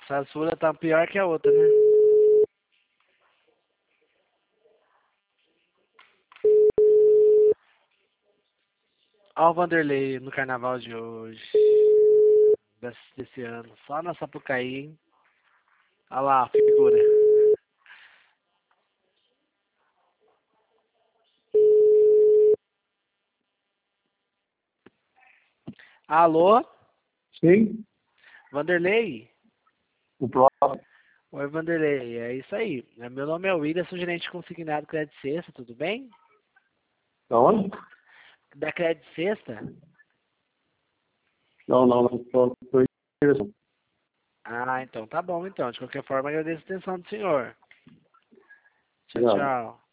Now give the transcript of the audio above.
Essa sua tá pior que a outra, né? Ó o Vanderlei no carnaval de hoje. Desse ano. Só na Sapucaí, hein? Olha lá, a figura. Alô? Sim, Vanderlei? o próximo. Oi, Vanderlei. É isso aí. Meu nome é William, sou gerente consignado Crédito Sexta, tudo bem? Da onde? Da Crédito Sexta? Não, tô interessado. Ah, então tá bom então. De qualquer forma, agradeço a atenção do senhor. Tchau, Obrigado. tchau.